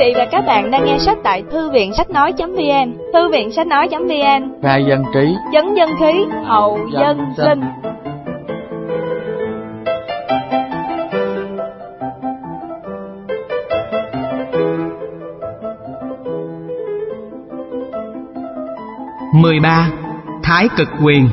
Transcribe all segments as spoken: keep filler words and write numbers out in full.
vị và các bạn đang nghe sách tại thư viện sách nói.vn. Thư viện sách nói.vn, khai dân trí, chấn dân khí, hậu dân sinh. mười ba. Thái cực quyền.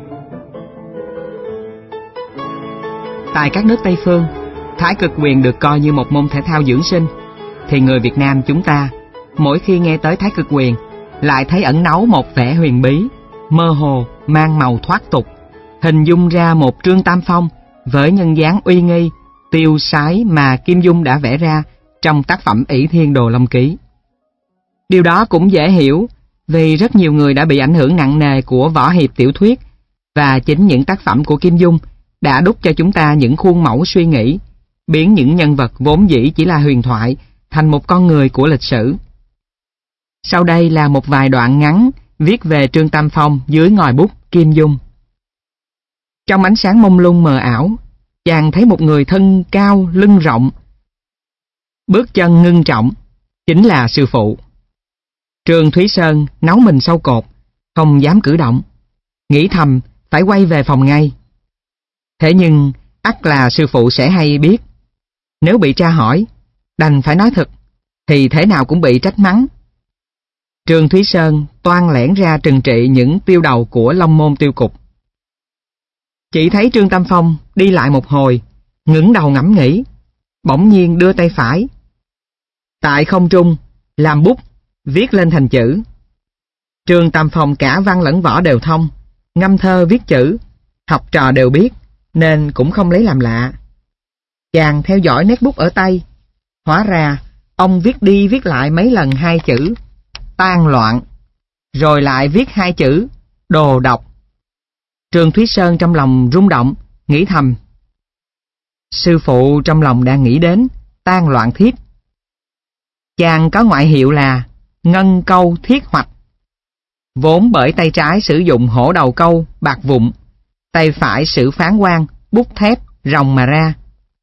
Tại các nước Tây phương, thái cực quyền được coi như một môn thể thao dưỡng sinh, thì người Việt Nam chúng ta, mỗi khi nghe tới thái cực quyền, lại thấy ẩn náu một vẻ huyền bí, mơ hồ, mang màu thoát tục, hình dung ra một Trương Tam Phong với nhân dáng uy nghi, tiêu sái mà Kim Dung đã vẽ ra trong tác phẩm ỷ Thiên Đồ Long Ký. Điều đó cũng dễ hiểu, vì rất nhiều người đã bị ảnh hưởng nặng nề của võ hiệp tiểu thuyết, và chính những tác phẩm của Kim Dung đã đúc cho chúng ta những khuôn mẫu suy nghĩ, biến những nhân vật vốn dĩ chỉ là huyền thoại thành một con người của lịch sử. Sau đây là một vài đoạn ngắn viết về Trương Tam Phong dưới ngòi bút Kim Dung. Trong ánh sáng mông lung mờ ảo, chàng thấy một người thân cao, lưng rộng, bước chân ngưng trọng, chính là sư phụ. Trương Thúy Sơn náu mình sau cột, không dám cử động, nghĩ thầm phải quay về phòng ngay. Thế nhưng ắt là sư phụ sẽ hay biết, nếu bị tra hỏi, đành phải nói thật, thì thế nào cũng bị trách mắng. Trương Thúy Sơn toan lẻn ra trừng trị những tiêu đầu của Long Môn tiêu cục. Chỉ thấy Trương Tam Phong đi lại một hồi, ngẩng đầu ngẫm nghĩ, bỗng nhiên đưa tay phải tại không trung làm bút viết lên thành chữ. Trương Tam Phong cả văn lẫn võ đều thông, ngâm thơ viết chữ, học trò đều biết, nên cũng không lấy làm lạ. Chàng theo dõi nét bút ở tay, hóa ra ông viết đi viết lại mấy lần hai chữ tan loạn, rồi lại viết hai chữ đồ độc. Trương Thúy Sơn trong lòng rung động, nghĩ thầm, sư phụ trong lòng đang nghĩ đến tan loạn thiếp. Chàng có ngoại hiệu là Ngân Câu Thiết Hoạch, vốn bởi tay trái sử dụng hổ đầu câu bạc vụn, tay phải sử phán quan bút thép ròng mà ra.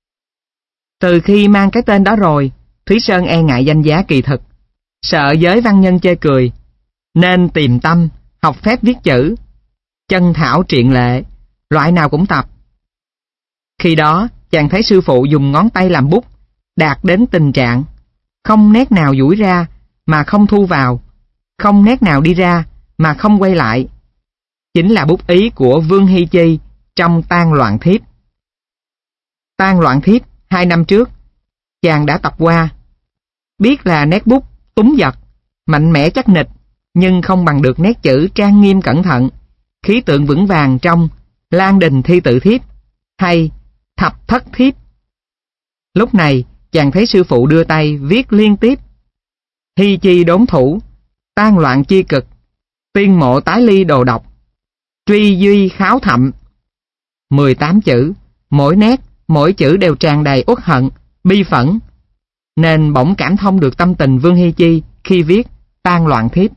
Từ khi mang cái tên đó rồi, Thúy Sơn e ngại danh giá kỳ thực, sợ giới văn nhân chê cười, nên tìm tâm học phép viết chữ, chân thảo triện lệ, loại nào cũng tập. Khi đó chàng thấy sư phụ dùng ngón tay làm bút, đạt đến tình trạng không nét nào duỗi ra mà không thu vào, không nét nào đi ra mà không quay lại. Chính là bút ý của Vương Hy Chi trong Tan Loạn Thiếp. Tan Loạn Thiếp hai năm trước, chàng đã tập qua, biết là nét bút túng giật, mạnh mẽ chắc nịch, nhưng không bằng được nét chữ trang nghiêm cẩn thận, khí tượng vững vàng trong Lan Đình Thi Tự Thiếp hay Thập Thất Thiếp. Lúc này chàng thấy sư phụ đưa tay viết liên tiếp: Hy chi đốn thủ, tan loạn chi cực, tiên mộ tái ly đồ độc, truy duy kháo thậm. mười tám chữ, mỗi nét, mỗi chữ đều tràn đầy uất hận, bi phẫn, nên bỗng cảm thông được tâm tình Vương Hy Chi khi viết Tan Loạn Thiếp.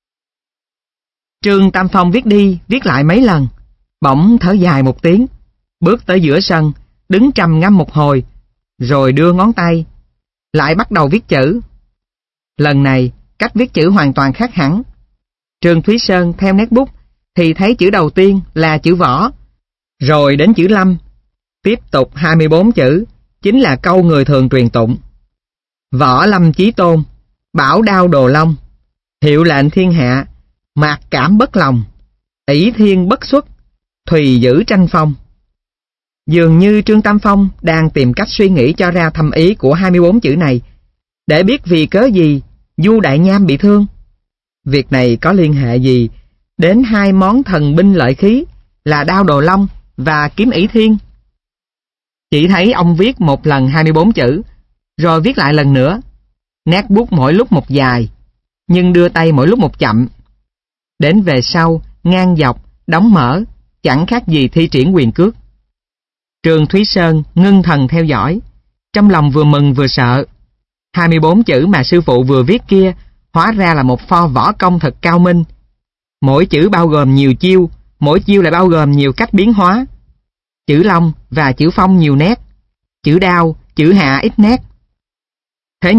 Trương Tam Phong viết đi viết lại mấy lần, bỗng thở dài một tiếng, bước tới giữa sân, đứng trầm ngâm một hồi, rồi đưa ngón tay lại bắt đầu viết chữ. Lần này cách viết chữ hoàn toàn khác hẳn. Trương Thúy Sơn theo nét bút thì thấy chữ đầu tiên là chữ võ, rồi đến chữ lâm, tiếp tục hai mươi bốn chữ, chính là câu người thường truyền tụng: Võ lâm chí tôn, bảo đao đồ long, hiệu lệnh thiên hạ, mạc cảm bất lòng, ỷ thiên bất xuất, thùy giữ tranh phong. Dường như Trương Tam Phong đang tìm cách suy nghĩ cho ra thâm ý của hai mươi bốn chữ này, để biết vì cớ gì Du Đại Nham bị thương. Việc này có liên hệ gì đến hai món thần binh lợi khí là đao đồ long và kiếm ỷ thiên? Chỉ thấy ông viết một lần hai mươi bốn chữ, rồi viết lại lần nữa, nét bút mỗi lúc một dài, nhưng đưa tay mỗi lúc một chậm. Đến về sau, ngang dọc, đóng mở, chẳng khác gì thi triển quyền cước. Trương Thúy Sơn ngưng thần theo dõi, trong lòng vừa mừng vừa sợ. hai mươi bốn chữ mà sư phụ vừa viết kia hóa ra là một pho võ công thật cao minh. Mỗi chữ bao gồm nhiều chiêu, mỗi chiêu lại bao gồm nhiều cách biến hóa. Chữ long và chữ phong nhiều nét, chữ đao, chữ hạ ít nét. Thế nhưng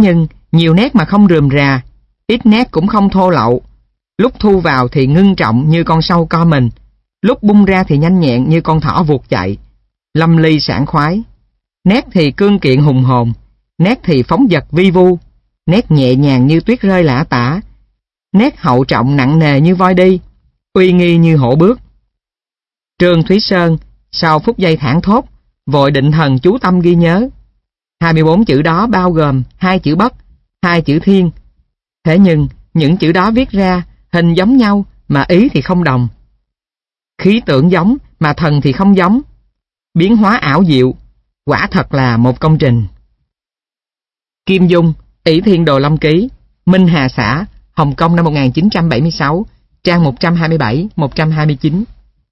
nhiều nét mà không rườm rà, ít nét cũng không thô lậu. Lúc thu vào thì ngưng trọng như con sâu co mình, lúc bung ra thì nhanh nhẹn như con thỏ vụt chạy, lâm ly sảng khoái. Nét thì cương kiện hùng hồn, nét thì phóng dật vi vu, nét nhẹ nhàng như tuyết rơi lả tả, nét hậu trọng nặng nề như voi đi, uy nghi như hổ bước. Trương Thúy Sơn sau phút giây thảng thốt, vội định thần chú tâm ghi nhớ. hai mươi bốn chữ đó bao gồm hai chữ bất, hai chữ thiên. Thế nhưng những chữ đó viết ra hình giống nhau mà ý thì không đồng. Khí tượng giống mà thần thì không giống. Biến hóa ảo diệu, quả thật là một công trình. Kim Dung, ỷ Thiên Đồ Long Ký, Minh Hà Xã, Hồng Kông năm một nghìn chín trăm bảy mươi sáu, trang một trăm hai mươi bảy đến một trăm hai mươi chín.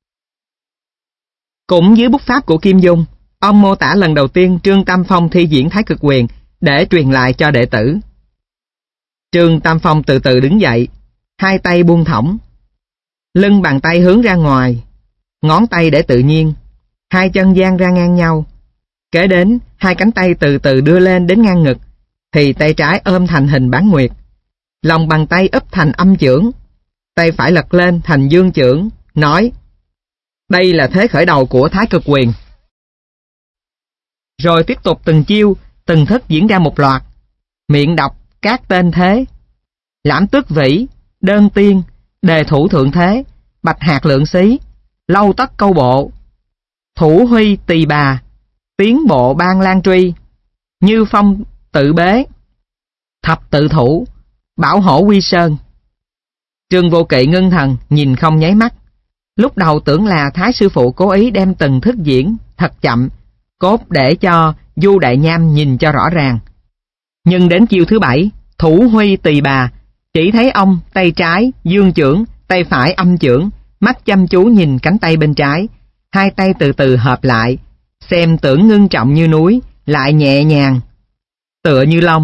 Cũng dưới bút pháp của Kim Dung, ông mô tả lần đầu tiên Trương Tam Phong thi diễn Thái Cực Quyền để truyền lại cho đệ tử. Trương Tam Phong từ từ đứng dậy, hai tay buông thõng, lưng bàn tay hướng ra ngoài, ngón tay để tự nhiên, hai chân dang ra ngang nhau. Kế đến, hai cánh tay từ từ đưa lên đến ngang ngực, thì tay trái ôm thành hình bán nguyệt, lòng bàn tay úp thành âm chưởng, tay phải lật lên thành dương chưởng, nói: đây là thế khởi đầu của Thái Cực Quyền. Rồi tiếp tục từng chiêu, từng thức diễn ra một loạt, miệng đọc các tên thế: lãm tước vĩ, đơn tiên, đề thủ thượng thế, bạch hạt lượng xí, lâu tất câu bộ, thủ huy tỳ bà, tiến bộ ban lan truy, như phong tự bế, thập tự thủ, bảo hổ quy sơn. Trương Vô Kỵ ngưng thần nhìn không nháy mắt. Lúc đầu tưởng là Thái sư phụ cố ý đem từng thức diễn thật chậm, cốt để cho Du Đại Nham nhìn cho rõ ràng. Nhưng đến chiêu thứ bảy, thủ huy tỳ bà, chỉ thấy ông tay trái dương chưởng, tay phải âm chưởng, mắt chăm chú nhìn cánh tay bên trái, hai tay từ từ hợp lại, xem tưởng ngưng trọng như núi, lại nhẹ nhàng, tựa như long.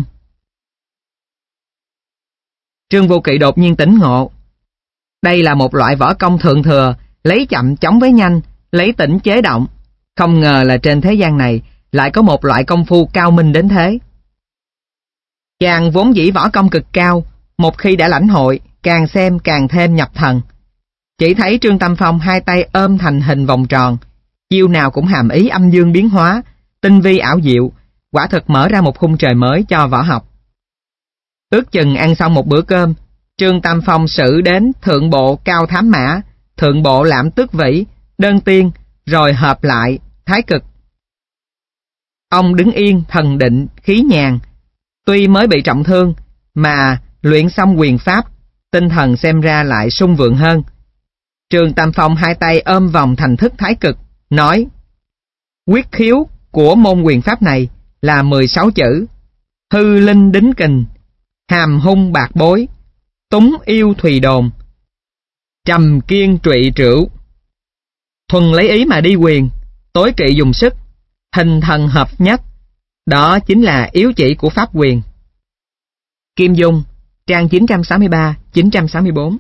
Trương Vô Kỵ đột nhiên tỉnh ngộ. Đây là một loại võ công thượng thừa, lấy chậm chống với nhanh, lấy tĩnh chế động. Không ngờ là trên thế gian này lại có một loại công phu cao minh đến thế. Chàng vốn dĩ võ công cực cao, một khi đã lãnh hội, càng xem càng thêm nhập thần. Chỉ thấy Trương Tam Phong hai tay ôm thành hình vòng tròn, chiêu nào cũng hàm ý âm dương biến hóa, tinh vi ảo diệu, quả thực mở ra một khung trời mới cho võ học. Ước chừng ăn xong một bữa cơm, Trương Tam Phong sử đến thượng bộ cao thám mã, thượng bộ lãm tước vĩ, đơn tiên, rồi hợp lại thái cực. Ông đứng yên thần định khí nhàn, tuy mới bị trọng thương mà luyện xong quyền pháp, tinh thần xem ra lại sung vượng hơn. Trương Tam Phong hai tay ôm vòng thành thức thái cực, nói: quyết khiếu của môn quyền pháp này là mười sáu chữ: hư linh đính kình, hàm hung bạc bối, túng yêu thùy đồn, trầm kiên trụy trửu. Thuần lấy ý mà đi quyền, tối kỵ dùng sức, hình thần hợp nhất. Đó chính là yếu chỉ của pháp quyền. Kim Dung, trang chín trăm sáu mươi ba đến chín trăm sáu mươi bốn.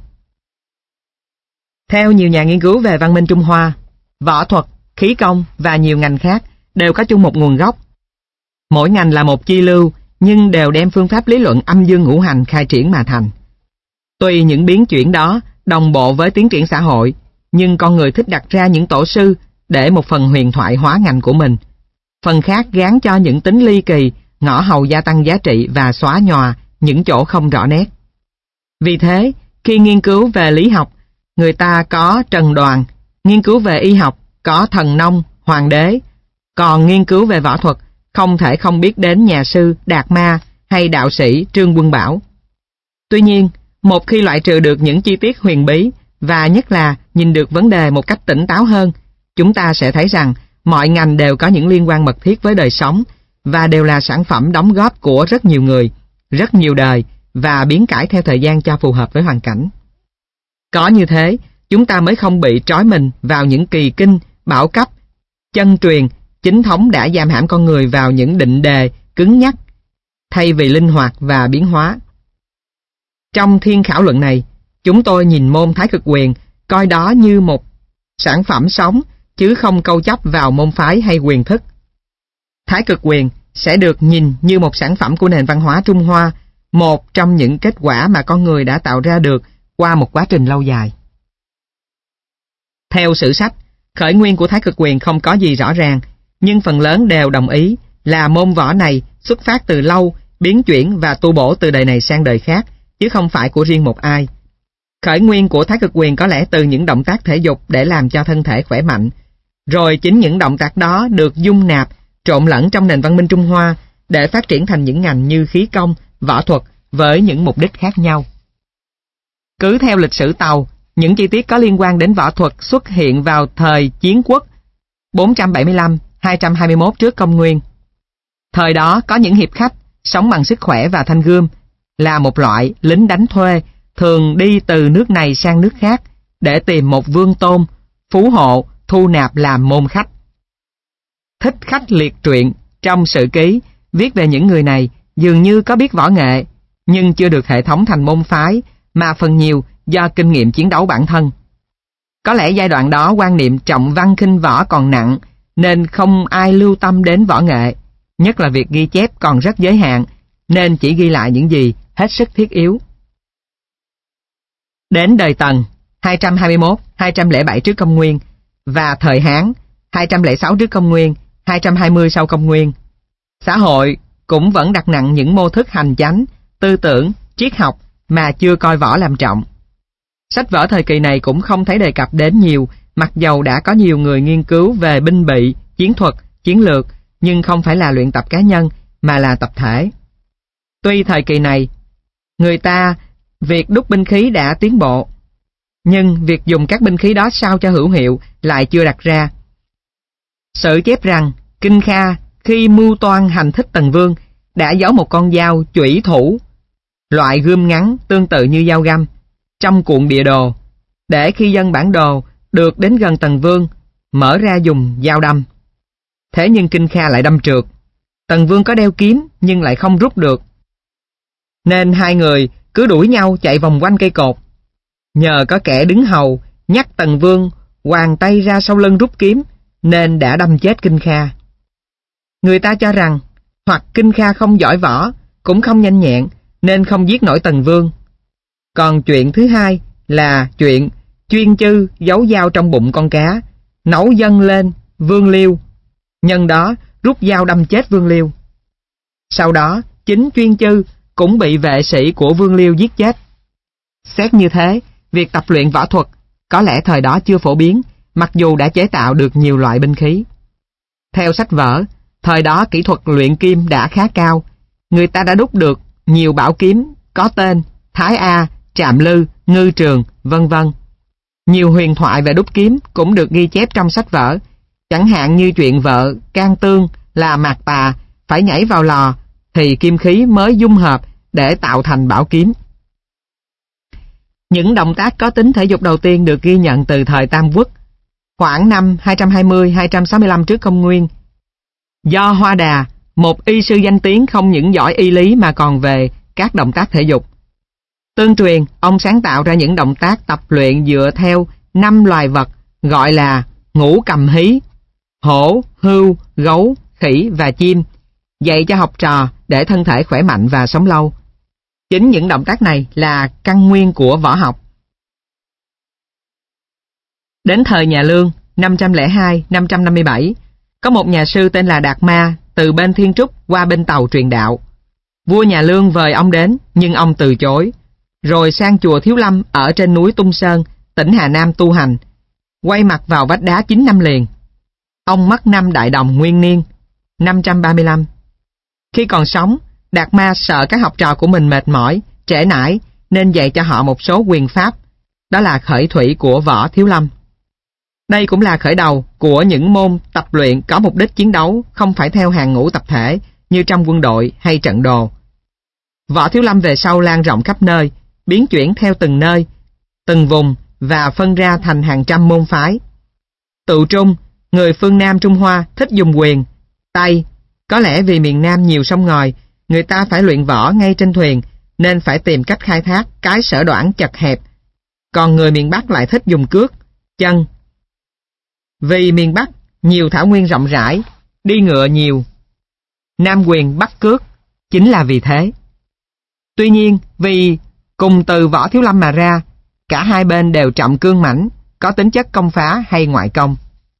Theo nhiều nhà nghiên cứu về văn minh Trung Hoa, võ thuật, khí công và nhiều ngành khác đều có chung một nguồn gốc. Mỗi ngành là một chi lưu, nhưng đều đem phương pháp lý luận âm dương ngũ hành khai triển mà thành. Tuy những biến chuyển đó đồng bộ với tiến triển xã hội, nhưng con người thích đặt ra những tổ sư để một phần huyền thoại hóa ngành của mình, phần khác gán cho những tính ly kỳ, ngõ hầu gia tăng giá trị và xóa nhòa những chỗ không rõ nét. Vì thế, khi nghiên cứu về lý học, người ta có Trần Đoàn, nghiên cứu về y học có Thần Nông, Hoàng đế, còn nghiên cứu về võ thuật không thể không biết đến nhà sư Đạt Ma hay đạo sĩ Trương Quân Bảo. Tuy nhiên, một khi loại trừ được những chi tiết huyền bí và nhất là nhìn được vấn đề một cách tỉnh táo hơn, chúng ta sẽ thấy rằng mọi ngành đều có những liên quan mật thiết với đời sống và đều là sản phẩm đóng góp của rất nhiều người, rất nhiều đời và biến cải theo thời gian cho phù hợp với hoàn cảnh. Có như thế, chúng ta mới không bị trói mình vào những kỳ kinh, bảo cấp, chân truyền, chính thống đã giam hãm con người vào những định đề cứng nhắc, thay vì linh hoạt và biến hóa. Trong thiên khảo luận này, chúng tôi nhìn môn Thái Cực Quyền, coi đó như một sản phẩm sống, chứ không câu chấp vào môn phái hay quyền thức. Thái Cực Quyền sẽ được nhìn như một sản phẩm của nền văn hóa Trung Hoa một trong những kết quả mà con người đã tạo ra được qua một quá trình lâu dài. Theo sử sách, khởi nguyên của thái cực quyền không có gì rõ ràng, nhưng phần lớn đều đồng ý là môn võ này xuất phát từ lâu, biến chuyển và tu bổ từ đời này sang đời khác, chứ không phải của riêng một ai. Khởi nguyên của thái cực quyền có lẽ từ những động tác thể dục để làm cho thân thể khỏe mạnh, rồi chính những động tác đó được dung nạp, trộn lẫn trong nền văn minh Trung Hoa để phát triển thành những ngành như khí công, võ thuật với những mục đích khác nhau. Cứ theo lịch sử Tàu, những chi tiết có liên quan đến võ thuật xuất hiện vào thời Chiến Quốc bốn trăm bảy mươi lăm đến hai trăm hai mươi mốt trước công nguyên. Thời đó có những hiệp khách sống bằng sức khỏe và thanh gươm, là một loại lính đánh thuê thường đi từ nước này sang nước khác để tìm một vương tôn, phú hộ, thu nạp làm môn khách. Thích Khách Liệt Truyện trong Sử Ký viết về những người này dường như có biết võ nghệ, nhưng chưa được hệ thống thành môn phái, mà phần nhiều do kinh nghiệm chiến đấu bản thân. Có lẽ giai đoạn đó quan niệm trọng văn khinh võ còn nặng, nên không ai lưu tâm đến võ nghệ, nhất là việc ghi chép còn rất giới hạn, nên chỉ ghi lại những gì hết sức thiết yếu. Đến đời Tần hai trăm hai mươi mốt đến hai trăm lẻ bảy trước công nguyên và thời Hán hai trăm lẻ sáu trước công nguyên, hai trăm hai mươi sau công nguyên, xã hội cũng vẫn đặt nặng những mô thức hành chánh, tư tưởng, triết học mà chưa coi võ làm trọng. Sách vở thời kỳ này cũng không thấy đề cập đến nhiều, mặc dầu đã có nhiều người nghiên cứu về binh bị, chiến thuật, chiến lược, nhưng không phải là luyện tập cá nhân mà là tập thể. Tuy thời kỳ này, người ta việc đúc binh khí đã tiến bộ, nhưng việc dùng các binh khí đó sao cho hữu hiệu lại chưa đặt ra. Sử chép rằng Kinh Kha khi mưu toan hành thích Tần Vương đã giấu một con dao chủy thủ, loại gươm ngắn tương tự như dao găm, trong cuộn địa đồ, để khi dân bản đồ được đến gần Tần Vương, mở ra dùng dao đâm. Thế nhưng Kinh Kha lại đâm trượt. Tần Vương có đeo kiếm nhưng lại không rút được, nên hai người cứ đuổi nhau chạy vòng quanh cây cột. Nhờ có kẻ đứng hầu nhắc Tần Vương hoàng tay ra sau lưng rút kiếm, nên đã đâm chết Kinh Kha. Người ta cho rằng hoặc Kinh Kha không giỏi võ, cũng không nhanh nhẹn, nên không giết nổi Tần Vương. Còn chuyện thứ hai là chuyện chuyên chư giấu dao trong bụng con cá, nấu dâng lên Vương Liêu, nhân đó rút dao đâm chết Vương Liêu. Sau đó chính chuyên chư cũng bị vệ sĩ của Vương Liêu giết chết. Xét như thế, việc tập luyện võ thuật có lẽ thời đó chưa phổ biến, mặc dù đã chế tạo được nhiều loại binh khí. Theo sách vở, thời đó kỹ thuật luyện kim đã khá cao, người ta đã đúc được nhiều bảo kiếm có tên Thái A, Trạm Lư, Ngư Trường, vân vân. Nhiều huyền thoại về đúc kiếm cũng được ghi chép trong sách vở, chẳng hạn như chuyện vợ Can Tương là Mạc Tà phải nhảy vào lò thì kim khí mới dung hợp để tạo thành bảo kiếm. Những động tác có tính thể dục đầu tiên được ghi nhận từ thời Tam Quốc, khoảng năm hai trăm hai mươi đến hai trăm sáu mươi lăm trước công nguyên. Do Hoa Đà, một y sư danh tiếng không những giỏi y lý mà còn về các động tác thể dục. Tương truyền, ông sáng tạo ra những động tác tập luyện dựa theo năm loài vật gọi là ngũ cầm hí: hổ, hươu, gấu, khỉ và chim, dạy cho học trò để thân thể khỏe mạnh và sống lâu. Chính những động tác này là căn nguyên của võ học. Đến thời nhà Lương, năm trăm lẻ hai đến năm trăm năm mươi bảy, có một nhà sư tên là Đạt Ma từ bên Thiên Trúc qua bên Tàu truyền đạo. Vua nhà Lương mời ông đến, nhưng ông từ chối, rồi sang chùa Thiếu Lâm ở trên núi Tung Sơn, tỉnh Hà Nam tu hành, quay mặt vào vách đá chín năm liền. Ông mất năm Đại Đồng nguyên niên, năm trăm ba mươi lăm. Khi còn sống, Đạt Ma sợ các học trò của mình mệt mỏi, trễ nải, nên dạy cho họ một số quyền pháp, đó là khởi thủy của võ Thiếu Lâm. Đây cũng là khởi đầu của những môn tập luyện có mục đích chiến đấu, không phải theo hàng ngũ tập thể như trong quân đội hay trận đồ. Võ Thiếu Lâm về sau lan rộng khắp nơi, biến chuyển theo từng nơi, từng vùng và phân ra thành hàng trăm môn phái. Tự Trung, người phương Nam Trung Hoa thích dùng quyền, tay, có lẽ vì miền Nam nhiều sông ngòi, người ta phải luyện võ ngay trên thuyền, nên phải tìm cách khai thác cái sở đoản chật hẹp. Còn người miền Bắc lại thích dùng cước, chân. Vì miền Bắc nhiều thảo nguyên rộng rãi, đi ngựa nhiều, Nam quyền Bắc cước, chính là vì thế. Tuy nhiên, vì cùng từ Võ Thiếu Lâm mà ra, cả hai bên đều trọng cương mãnh, có tính chất công phá hay ngoại công.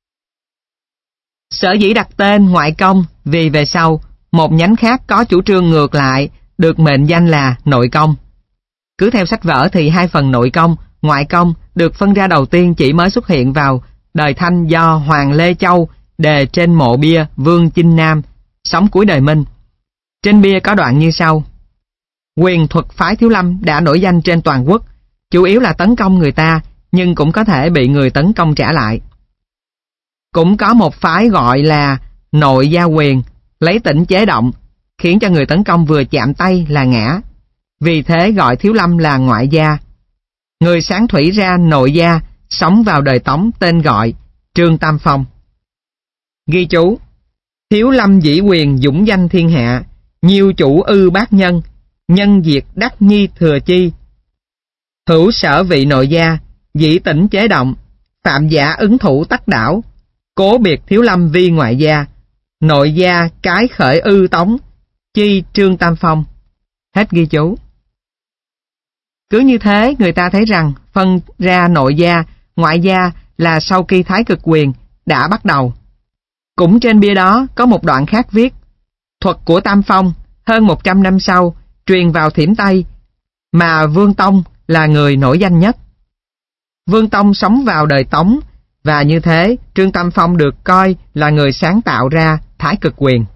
Sở dĩ đặt tên ngoại công vì về sau, một nhánh khác có chủ trương ngược lại, được mệnh danh là nội công. Cứ theo sách vở thì hai phần nội công, ngoại công được phân ra đầu tiên chỉ mới xuất hiện vào đời Thanh do Hoàng Lê Châu đề trên mộ bia Vương Chinh Nam, sống cuối đời Minh. Trên bia có đoạn như sau: quyền thuật phái Thiếu Lâm đã nổi danh trên toàn quốc, chủ yếu là tấn công người ta, nhưng cũng có thể bị người tấn công trả lại. Cũng có một phái gọi là nội gia quyền, lấy tĩnh chế động, khiến cho người tấn công vừa chạm tay là ngã. Vì thế gọi Thiếu Lâm là ngoại gia. Người sáng thủy ra nội gia, sống vào đời Tống, tên gọi Trương Tam Phong. Ghi chú: Thiếu Lâm dĩ quyền dũng danh thiên hạ, nhiều chủ ư bác nhân, nhân diệt đắc nhi thừa chi. Hữu sở vị nội gia, dĩ tĩnh chế động, phạm giả ứng thủ tắc đảo, cố biệt Thiếu Lâm vi ngoại gia, nội gia cái khởi ư tống, chi Trương Tam Phong. Hết ghi chú. Cứ như thế, người ta thấy rằng phân ra nội gia, ngoại gia là sau khi Thái Cực Quyền đã bắt đầu. Cũng trên bia đó có một đoạn khác viết: thuật của Tam Phong hơn một trăm năm sau truyền vào Thiểm Tây, mà Vương Tông là người nổi danh nhất. Vương Tông sống vào đời Tống, và như thế Trương Tam Phong được coi là người sáng tạo ra Thái Cực Quyền.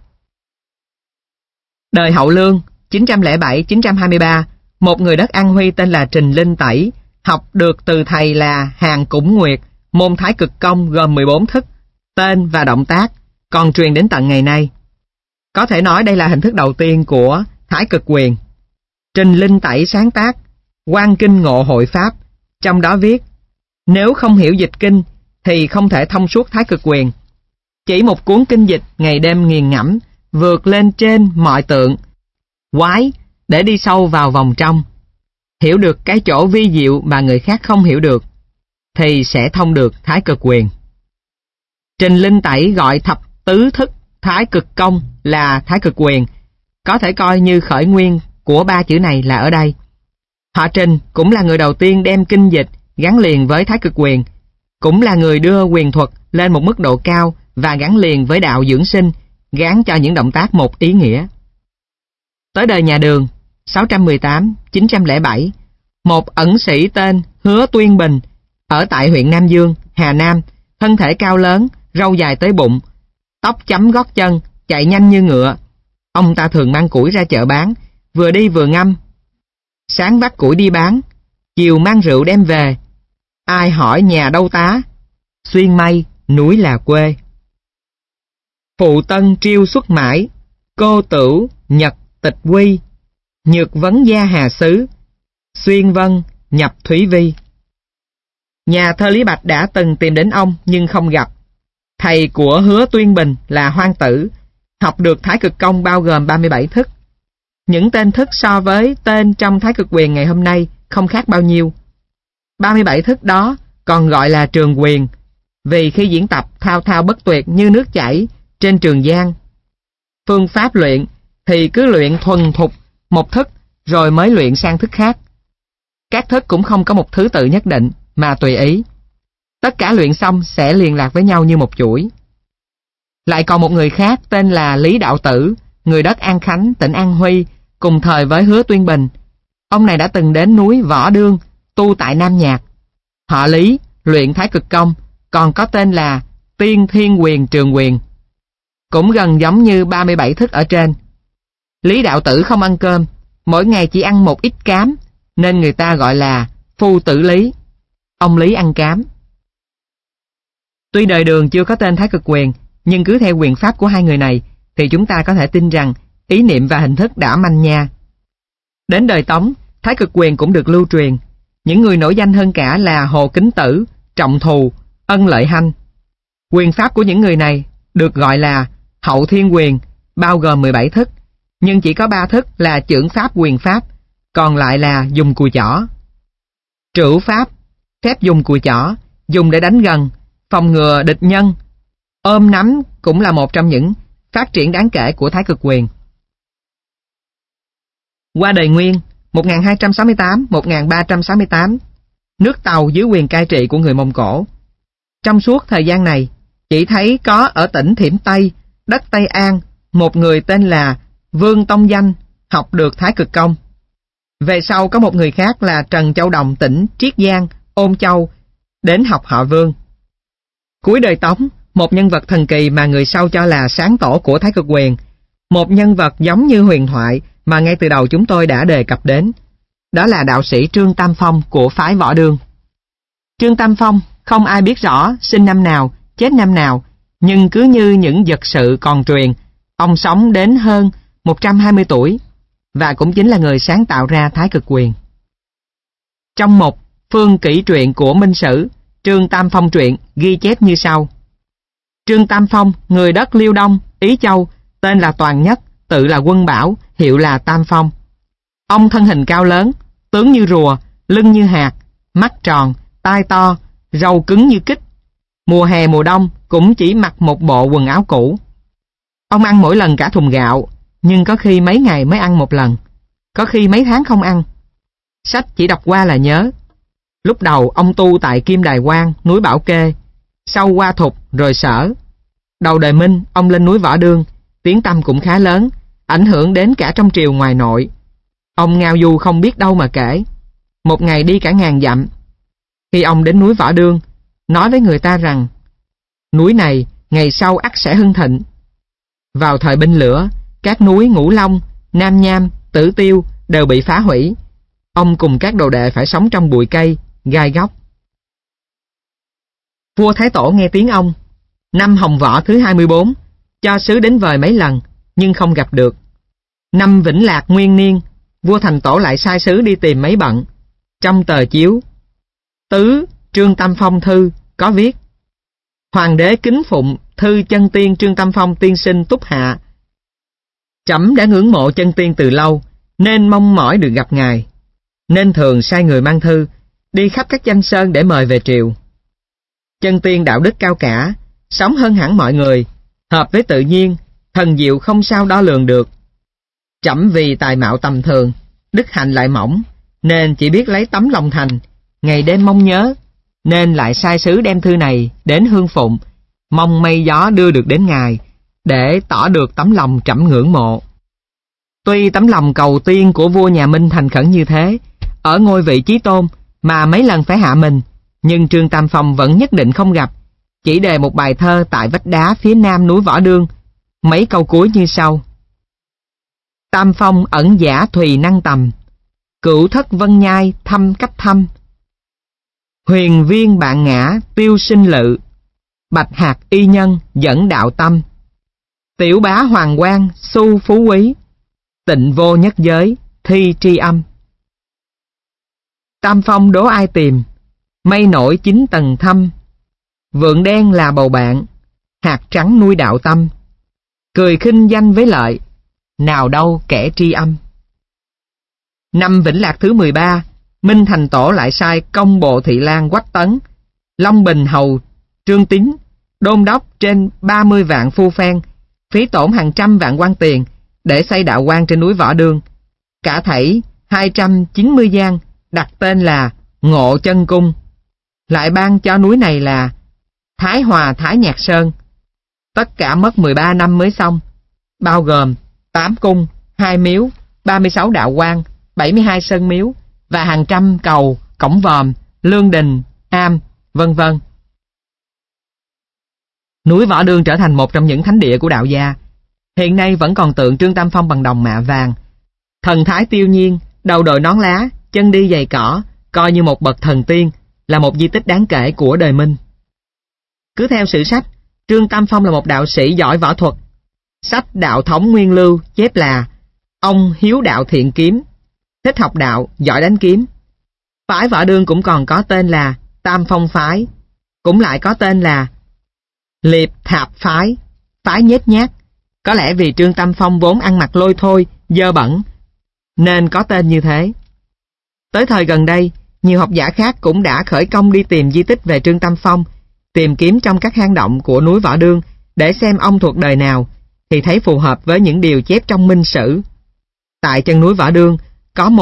Đời Hậu Lương chín trăm lẻ bảy đến chín trăm hai mươi ba, một người đất An Huy tên là Trình Linh Tẩy học được từ thầy là Hàn Củng Nguyệt môn Thái Cực Công gồm mười bốn thức, tên và động tác, còn truyền đến tận ngày nay. Có thể nói đây là hình thức đầu tiên của Thái Cực Quyền. Trình Linh Tẩy sáng tác Quan Kinh Ngộ Hội Pháp, trong đó viết: nếu không hiểu dịch kinh thì không thể thông suốt Thái Cực Quyền. Chỉ một cuốn kinh dịch ngày đêm nghiền ngẫm, vượt lên trên mọi tượng quái để đi sâu vào vòng trong, hiểu được cái chỗ vi diệu mà người khác không hiểu được, thì sẽ thông được Thái Cực Quyền. Trình Linh Tẩy gọi thập tứ thức Thái Cực Công là Thái Cực Quyền, có thể coi như khởi nguyên của ba chữ này là ở đây. Họ Trình cũng là người đầu tiên đem kinh dịch gắn liền với Thái Cực Quyền, cũng là người đưa quyền thuật lên một mức độ cao và gắn liền với đạo dưỡng sinh, gán cho những động tác một ý nghĩa. Tới đời nhà Đường sáu trăm mười tám đến chín trăm lẻ bảy, một ẩn sĩ tên Hứa Tuyên Bình ở tại huyện Nam Dương, Hà Nam, thân thể cao lớn, râu dài tới bụng, tóc chấm gót chân, chạy nhanh như ngựa. Ông ta thường mang củi ra chợ bán, vừa đi vừa ngâm. Sáng vác củi đi bán, chiều mang rượu đem về. Ai hỏi nhà đâu tá, xuyên mây, núi là quê. Phụ tân triêu xuất mãi, cô tửu, nhật tịch quy, nhược vấn gia hà xứ, xuyên vân, nhập thúy vi. Nhà thơ Lý Bạch đã từng tìm đến ông nhưng không gặp. Thầy của Hứa Tuyên Bình là Hoan Tử, học được Thái Cực Công bao gồm ba mươi bảy thức. Những tên thức so với tên trong Thái Cực Quyền ngày hôm nay không khác bao nhiêu. ba mươi bảy thức đó còn gọi là trường quyền, vì khi diễn tập thao thao bất tuyệt như nước chảy trên trường giang. Phương pháp luyện thì cứ luyện thuần thục một thức rồi mới luyện sang thức khác. Các thức cũng không có một thứ tự nhất định mà tùy ý. Tất cả luyện xong sẽ liên lạc với nhau như một chuỗi. Lại còn một người khác tên là Lý Đạo Tử, người đất An Khánh, tỉnh An Huy, cùng thời với Hứa Tuyên Bình. Ông này đã từng đến núi Võ Đương, tu tại Nam Nhạc. Họ Lý luyện Thái Cực Công, còn có tên là Tiên Thiên Quyền Trường Quyền, cũng gần giống như ba mươi bảy thức ở trên. Lý Đạo Tử không ăn cơm, mỗi ngày chỉ ăn một ít cám, nên người ta gọi là Phu Tử Lý. Ông Lý ăn cám. Tuy đời Đường chưa có tên Thái Cực Quyền, nhưng cứ theo quyền pháp của hai người này thì chúng ta có thể tin rằng ý niệm và hình thức đã manh nha. Đến đời Tống, Thái Cực Quyền cũng được lưu truyền. Những người nổi danh hơn cả là Hồ Kính Tử, Trọng Thù, Ân Lợi Hanh. Quyền pháp của những người này được gọi là Hậu Thiên Quyền, bao gồm mười bảy thức, nhưng chỉ có ba thức là chưởng pháp quyền pháp, còn lại là dùng cùi chỏ. Trửu pháp, phép dùng cùi chỏ, dùng để đánh gần, phòng ngừa địch nhân. Ôm nắm cũng là một trong những phát triển đáng kể của Thái Cực Quyền. Qua đời Nguyên, một nghìn hai trăm sáu mươi tám đến một nghìn ba trăm sáu mươi tám, nước Tàu dưới quyền cai trị của người Mông Cổ. Trong suốt thời gian này, chỉ thấy có ở tỉnh Thiểm Tây, đất Tây An, một người tên là Vương Tông Danh học được Thái Cực Công. Về sau có một người khác là Trần Châu Đồng tỉnh Triết Giang, Ôn Châu, đến học họ Vương. Cuối đời Tống, một nhân vật thần kỳ mà người sau cho là sáng tổ của Thái Cực quyền, một nhân vật giống như huyền thoại mà ngay từ đầu chúng tôi đã đề cập đến. Đó là đạo sĩ Trương Tam Phong của phái Võ Đương. Trương Tam Phong không ai biết rõ sinh năm nào, chết năm nào, nhưng cứ như những vật sự còn truyền, ông sống đến hơn một trăm hai mươi tuổi, và cũng chính là người sáng tạo ra Thái Cực quyền. Trong một Phương Kỷ truyện của Minh Sử, Trương Tam Phong truyện ghi chép như sau. Trương Tam Phong, người đất Liêu Đông, Ý Châu, tên là Toàn Nhất, tự là Quân Bảo, hiệu là Tam Phong. Ông thân hình cao lớn, tướng như rùa, lưng như hạt, mắt tròn, tai to, râu cứng như kích. Mùa hè mùa đông cũng chỉ mặc một bộ quần áo cũ. Ông ăn mỗi lần cả thùng gạo, nhưng có khi mấy ngày mới ăn một lần, có khi mấy tháng không ăn. Sách chỉ đọc qua là nhớ. Lúc đầu ông tu tại Kim Đài Quan, núi Bảo Kê, sau qua Thục rồi Sở. Đầu đời Minh, ông lên núi Võ Đương, tiếng tăm cũng khá lớn, ảnh hưởng đến cả trong triều ngoài nội. Ông ngao du không biết đâu mà kể, một ngày đi cả ngàn dặm. Khi ông đến núi Võ Đương, nói với người ta rằng núi này ngày sau ắt sẽ hưng thịnh. Vào thời binh lửa, các núi Ngũ Long, Nam Nham, Tử Tiêu đều bị phá hủy. Ông cùng các đồ đệ phải sống trong bụi cây, gai góc. Vua Thái Tổ nghe tiếng ông. Năm Hồng Võ thứ hai mươi bốn, cho sứ đến vời mấy lần, nhưng không gặp được. Năm Vĩnh Lạc Nguyên Niên, vua Thành Tổ lại sai sứ đi tìm mấy bận. Trong tờ chiếu Tứ Trương Tam Phong thư có viết: Hoàng đế kính phụng thư chân tiên Trương Tam Phong tiên sinh túc hạ. Trẫm đã ngưỡng mộ chân tiên từ lâu, nên mong mỏi được gặp ngài, nên thường sai người mang thư đi khắp các danh sơn để mời về triều. Chân tiên đạo đức cao cả, sống hơn hẳn mọi người, hợp với tự nhiên, thần diệu không sao đo lường được. Trẫm vì tài mạo tầm thường, đức hạnh lại mỏng, nên chỉ biết lấy tấm lòng thành, ngày đêm mong nhớ, nên lại sai sứ đem thư này đến Hương Phụng, mong mây gió đưa được đến ngài, để tỏ được tấm lòng trẫm ngưỡng mộ. Tuy tấm lòng cầu tiên của vua nhà Minh thành khẩn như thế, ở ngôi vị chí tôn mà mấy lần phải hạ mình, nhưng Trương Tam Phong vẫn nhất định không gặp, chỉ đề một bài thơ tại vách đá phía nam núi Võ Đương, mấy câu cuối như sau: Tam Phong ẩn giả thùy năng tầm, cửu thất vân nhai thâm cách thâm, huyền viên bạn ngã tiêu sinh lự, bạch hạt y nhân dẫn đạo tâm, tiểu bá hoàng quang su phú quý, tịnh vô nhất giới thi tri âm. Tam Phong đố ai tìm, mây nổi chín tầng thâm, vượng đen là bầu bạn, hạt trắng nuôi đạo tâm, cười khinh danh với lợi, nào đâu kẻ tri âm. Năm Vĩnh Lạc thứ mười ba, Minh Thành Tổ lại sai công bộ thị lang Quách Tấn, Long Bình hầu Trương Tín, đôn đốc trên ba mươi vạn phu phen, phí tổn hàng trăm vạn quan tiền để xây đạo quan trên núi Võ Đương, cả thảy hai trăm chín mươi gian, đặt tên là Ngộ Chân Cung, lại ban cho núi này là Thái Hòa Thái Nhạc Sơn. Tất cả mất mười ba năm mới xong, bao gồm tám cung, hai miếu, ba mươi sáu đạo quan, bảy mươi hai sơn miếu và hàng trăm cầu, cổng vòm, lương đình, am, vân vân. Núi Võ Đương trở thành một trong những thánh địa của đạo gia. Hiện nay vẫn còn tượng Trương Tam Phong bằng đồng mạ vàng. Thần thái tiêu nhiên, đầu đội nón lá, chân đi giày cỏ, coi như một bậc thần tiên, là một di tích đáng kể của đời Minh. Cứ theo sử sách, Trương Tam Phong là một đạo sĩ giỏi võ thuật. Sách Đạo Thống Nguyên Lưu chép là ông hiếu đạo thiện kiếm, thích học đạo, giỏi đánh kiếm. Phái Võ Đương cũng còn có tên là Tam Phong Phái, cũng lại có tên là Liệp Thạp Phái, phái nhếch nhác. Có lẽ vì Trương Tam Phong vốn ăn mặc lôi thôi, dơ bẩn, nên có tên như thế. Tới thời gần đây, nhiều học giả khác cũng đã khởi công đi tìm di tích về Trương Tam Phong, tìm kiếm trong các hang động của núi Võ Đương để xem ông thuộc đời nào, thì thấy phù hợp với những điều chép trong Minh Sử. Tại chân núi Võ Đương có một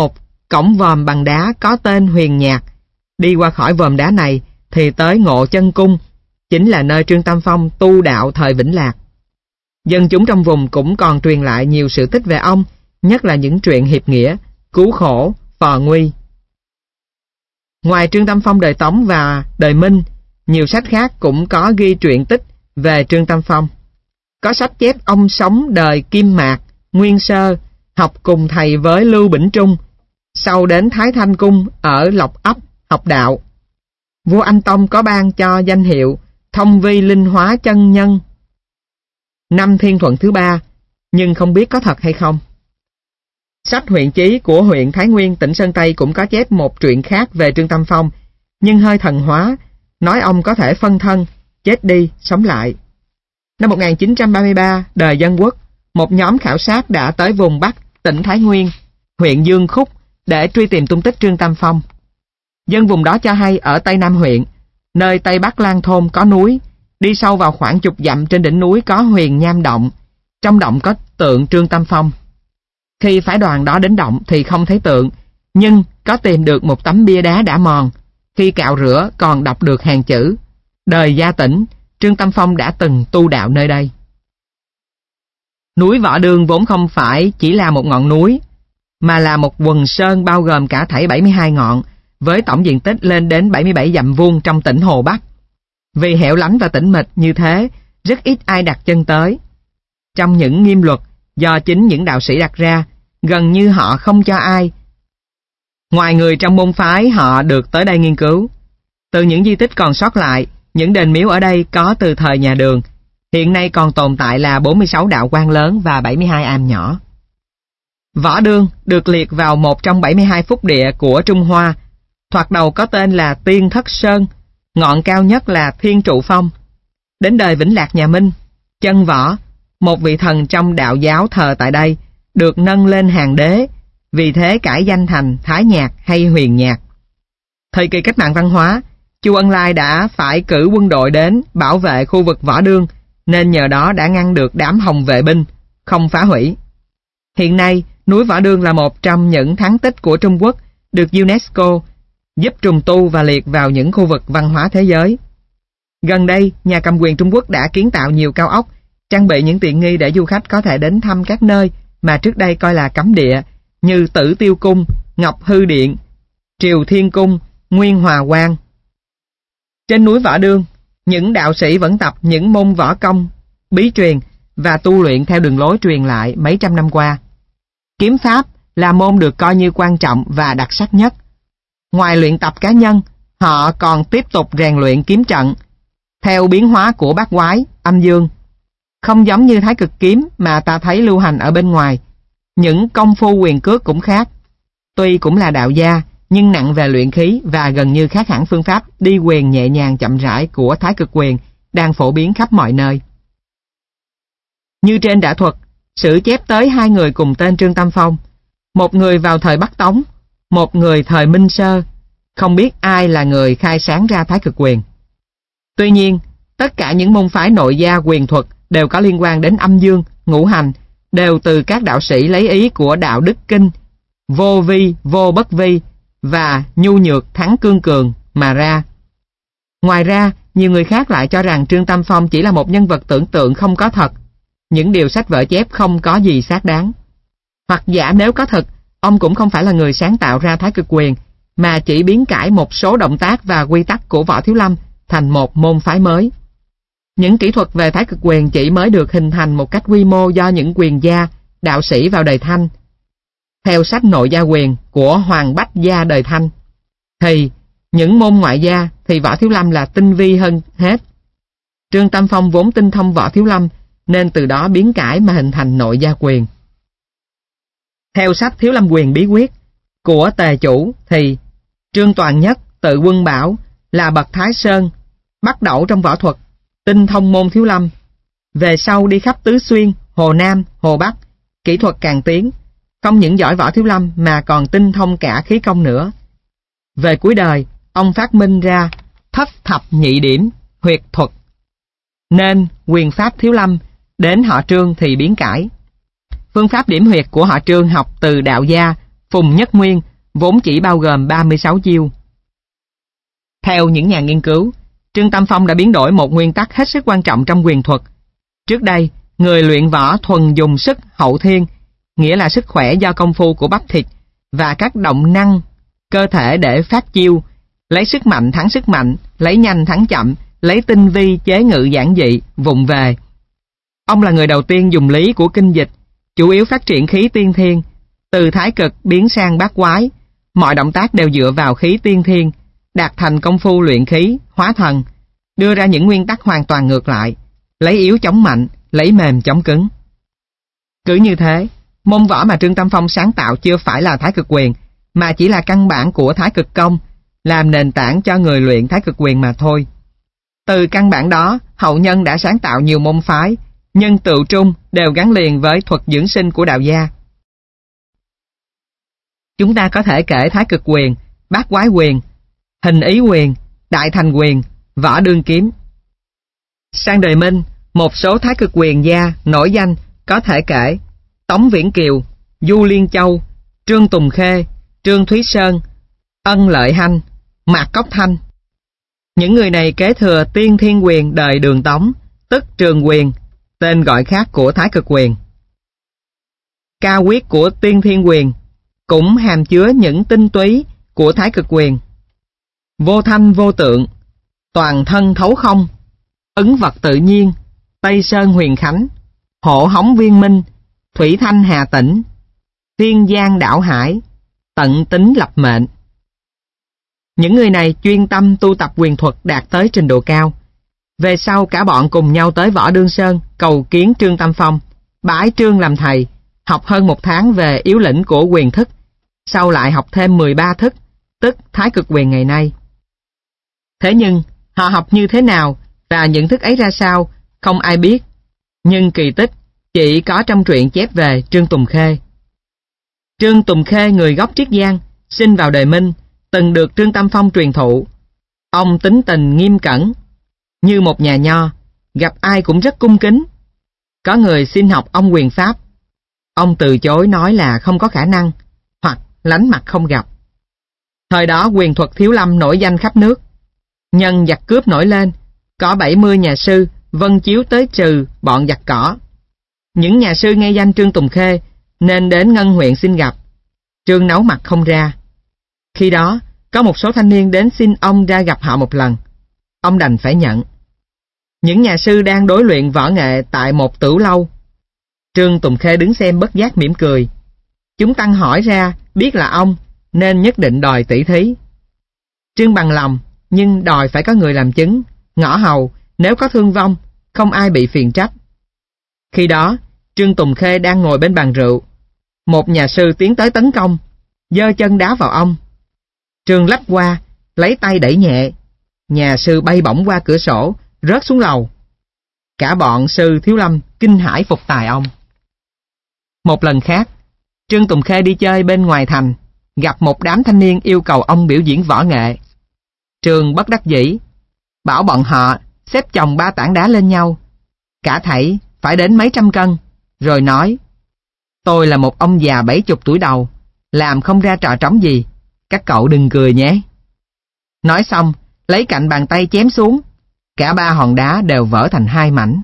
cổng vòm bằng đá có tên Huyền Nhạc. Đi qua khỏi vòm đá này thì tới Ngộ Chân Cung, chính là nơi Trương Tam Phong tu đạo thời Vĩnh Lạc. Dân chúng trong vùng cũng còn truyền lại nhiều sự tích về ông, nhất là những truyện hiệp nghĩa, cứu khổ, phò nguy. Ngoài Trương Tam Phong đời Tống và đời Minh, nhiều sách khác cũng có ghi truyện tích về Trương Tam Phong. Có sách chép ông sống đời Kim Mạc, Nguyên Sơ, học cùng thầy với Lưu Bỉnh Trung, sau đến Thái Thanh Cung ở Lộc Ấp học đạo. Vua Anh Tông có ban cho danh hiệu Thông Vi Linh Hóa Chân Nhân năm Thiên Thuận thứ ba, nhưng không biết có thật hay không. Sách huyện chí của huyện Thái Nguyên, tỉnh Sơn Tây cũng có chép một truyện khác về Trương Tam Phong, nhưng hơi thần hóa, nói ông có thể phân thân, chết đi, sống lại. Năm một nghìn chín trăm ba mươi ba, đời Dân Quốc, một nhóm khảo sát đã tới vùng Bắc, tỉnh Thái Nguyên, huyện Dương Khúc để truy tìm tung tích Trương Tam Phong. Dân vùng đó cho hay ở Tây Nam huyện, nơi Tây Bắc Lan Thôn có núi, đi sâu vào khoảng chục dặm trên đỉnh núi có Huyền Nham Động, trong động có tượng Trương Tam Phong. Khi phái đoàn đó đến động thì không thấy tượng, nhưng có tìm được một tấm bia đá đã mòn, khi cạo rửa còn đọc được hàng chữ: đời Gia Tỉnh, Trương Tam Phong đã từng tu đạo nơi đây. Núi Võ Đương vốn không phải chỉ là một ngọn núi, mà là một quần sơn bao gồm cả thảy bảy mươi hai ngọn, với tổng diện tích lên đến bảy mươi bảy dặm vuông trong tỉnh Hồ Bắc. Vì hẻo lánh và tĩnh mịch như thế, rất ít ai đặt chân tới. Trong những nghiêm luật do chính những đạo sĩ đặt ra, gần như họ không cho ai, ngoài người trong môn phái, họ được tới đây nghiên cứu. Từ những di tích còn sót lại, những đền miếu ở đây có từ thời nhà Đường, hiện nay còn tồn tại là bốn mươi sáu đạo quan lớn và bảy mươi hai am nhỏ. Võ Đương được liệt vào một trong bảy mươi hai phúc địa của Trung Hoa, thoạt đầu có tên là Tiên Thất Sơn, ngọn cao nhất là Thiên Trụ Phong. Đến đời Vĩnh Lạc nhà Minh, Chân Võ, một vị thần trong đạo giáo thờ tại đây, được nâng lên hàng đế, vì thế cải danh thành Thái Nhạc hay Huyền Nhạc. Thời kỳ cách mạng văn hóa, Chu Ân Lai đã phải cử quân đội đến bảo vệ khu vực Võ Đương, nên nhờ đó đã ngăn được đám Hồng vệ binh, không phá hủy. Hiện nay, núi Võ Đương là một trong những thắng tích của Trung Quốc, được UNESCO giúp trùng tu và liệt vào những khu vực văn hóa thế giới. Gần đây, nhà cầm quyền Trung Quốc đã kiến tạo nhiều cao ốc, trang bị những tiện nghi để du khách có thể đến thăm các nơi mà trước đây coi là cấm địa, như Tử Tiêu Cung, Ngọc Hư Điện, Triều Thiên Cung, Nguyên Hòa Quan. Trên núi Võ Đương, những đạo sĩ vẫn tập những môn võ công, bí truyền và tu luyện theo đường lối truyền lại mấy trăm năm qua. Kiếm pháp là môn được coi như quan trọng và đặc sắc nhất. Ngoài luyện tập cá nhân, họ còn tiếp tục rèn luyện kiếm trận, theo biến hóa của bát quái, âm dương. Không giống như Thái Cực kiếm mà ta thấy lưu hành ở bên ngoài, những công phu quyền cước cũng khác. Tuy cũng là đạo gia, nhưng nặng về luyện khí và gần như khác hẳn phương pháp đi quyền nhẹ nhàng chậm rãi của Thái Cực quyền đang phổ biến khắp mọi nơi. Như trên đã thuật, sử chép tới hai người cùng tên Trương Tam Phong, một người vào thời Bắc Tống, một người thời Minh Sơ, không biết ai là người khai sáng ra Thái Cực quyền. Tuy nhiên, tất cả những môn phái nội gia quyền thuật đều có liên quan đến âm dương, ngũ hành, đều từ các đạo sĩ lấy ý của đạo đức kinh, vô vi, vô bất vi và nhu nhược thắng cương cường mà ra. Ngoài ra, nhiều người khác lại cho rằng Trương Tam Phong chỉ là một nhân vật tưởng tượng không có thật, những điều sách vở chép không có gì xác đáng. Hoặc giả nếu có thật, ông cũng không phải là người sáng tạo ra Thái Cực quyền, mà chỉ biến cải một số động tác và quy tắc của Võ Thiếu Lâm thành một môn phái mới. Những kỹ thuật về Thái Cực quyền chỉ mới được hình thành một cách quy mô do những quyền gia, đạo sĩ vào đời Thanh. Theo sách Nội gia quyền của Hoàng Bách gia đời Thanh, thì những môn ngoại gia thì Võ Thiếu Lâm là tinh vi hơn hết. Trương Tam Phong vốn tinh thông Võ Thiếu Lâm, nên từ đó biến cải mà hình thành Nội gia quyền. Theo sách Thiếu Lâm quyền bí quyết của Tề Chủ thì Trương Toàn Nhất tự Quân Bảo là bậc Thái Sơn, bắt đẩu trong võ thuật, tinh thông môn Thiếu Lâm. Về sau đi khắp Tứ Xuyên, Hồ Nam, Hồ Bắc, kỹ thuật càng tiến, không những giỏi võ Thiếu Lâm mà còn tinh thông cả khí công nữa. Về cuối đời, ông phát minh ra thất thập nhị điểm, huyệt thuật, nên quyền pháp Thiếu Lâm đến họ Trương thì biến cải. Phương pháp điểm huyệt của họ Trương học từ đạo gia Phùng Nhất Nguyên, vốn chỉ bao gồm ba mươi sáu chiêu. Theo những nhà nghiên cứu, Trương Tam Phong đã biến đổi một nguyên tắc hết sức quan trọng trong quyền thuật. Trước đây, người luyện võ thuần dùng sức hậu thiên, nghĩa là sức khỏe do công phu của bắp thịt và các động năng cơ thể để phát chiêu, lấy sức mạnh thắng sức mạnh, lấy nhanh thắng chậm, lấy tinh vi chế ngự giản dị, vụng về. Ông là người đầu tiên dùng lý của kinh dịch, chủ yếu phát triển khí tiên thiên, từ thái cực biến sang bát quái, mọi động tác đều dựa vào khí tiên thiên, đạt thành công phu luyện khí, hóa thần, đưa ra những nguyên tắc hoàn toàn ngược lại, lấy yếu chống mạnh, lấy mềm chống cứng. Cứ như thế, môn võ mà Trương Tam Phong sáng tạo chưa phải là thái cực quyền, mà chỉ là căn bản của thái cực công, làm nền tảng cho người luyện thái cực quyền mà thôi. Từ căn bản đó, hậu nhân đã sáng tạo nhiều môn phái, nhưng tựu trung đều gắn liền với thuật dưỡng sinh của đạo gia. Chúng ta có thể kể thái cực quyền, bát quái quyền, hình ý quyền, đại thành quyền, võ đương kiếm. Sang đời Minh, một số thái cực quyền gia nổi danh có thể kể Tống Viễn Kiều, Du Liên Châu, Trương Tùng Khê, Trương Thúy Sơn, Ân Lợi Hanh, Mạc Cốc Thanh. Những người này kế thừa tiên thiên quyền đời Đường Tống, tức Trường Quyền, tên gọi khác của thái cực quyền. Cao quyết của tiên thiên quyền cũng hàm chứa những tinh túy của thái cực quyền. Vô thanh vô tượng, toàn thân thấu không, ứng vật tự nhiên, Tây Sơn Huyền Khánh, hộ hống viên minh, thủy thanh hà tĩnh, thiên giang đảo hải, tận tính lập mệnh. Những người này chuyên tâm tu tập quyền thuật đạt tới trình độ cao. Về sau cả bọn cùng nhau tới Võ Đương Sơn cầu kiến Trương Tam Phong, bái Trương làm thầy, học hơn một tháng về yếu lĩnh của quyền thức, sau lại học thêm mười ba thức, tức thái cực quyền ngày nay. Thế nhưng, họ học như thế nào và những thức ấy ra sao, không ai biết. Nhưng kỳ tích chỉ có trong truyện chép về Trương Tùng Khê. Trương Tùng Khê người gốc Triết Giang, sinh vào đời Minh, từng được Trương Tam Phong truyền thụ. Ông tính tình nghiêm cẩn, như một nhà nho, gặp ai cũng rất cung kính. Có người xin học ông quyền pháp, ông từ chối nói là không có khả năng, hoặc lánh mặt không gặp. Thời đó quyền thuật thiếu lâm nổi danh khắp nước. Nhân giặc cướp nổi lên, có bảy mươi nhà sư vân chiếu tới trừ bọn giặc cỏ. Những nhà sư nghe danh Trương Tùng Khê nên đến Ngân huyện xin gặp. Trương nấu mặt không ra. Khi đó, có một số thanh niên đến xin ông ra gặp họ một lần. Ông đành phải nhận. Những nhà sư đang đối luyện võ nghệ tại một tửu lâu. Trương Tùng Khê đứng xem bất giác mỉm cười. Chúng tăng hỏi ra biết là ông nên nhất định đòi tỷ thí. Trương bằng lòng, nhưng đòi phải có người làm chứng, ngõ hầu, nếu có thương vong, không ai bị phiền trách. Khi đó, Trương Tùng Khê đang ngồi bên bàn rượu. Một nhà sư tiến tới tấn công, giơ chân đá vào ông. Trương lách qua, lấy tay đẩy nhẹ. Nhà sư bay bổng qua cửa sổ, rớt xuống lầu. Cả bọn sư thiếu lâm kinh hãi phục tài ông. Một lần khác, Trương Tùng Khê đi chơi bên ngoài thành, gặp một đám thanh niên yêu cầu ông biểu diễn võ nghệ. Trương bất đắc dĩ, bảo bọn họ xếp chồng ba tảng đá lên nhau, cả thảy phải đến mấy trăm cân, rồi nói: tôi là một ông già bảy chục tuổi đầu, làm không ra trò trống gì, các cậu đừng cười nhé. Nói xong, lấy cạnh bàn tay chém xuống, cả ba hòn đá đều vỡ thành hai mảnh.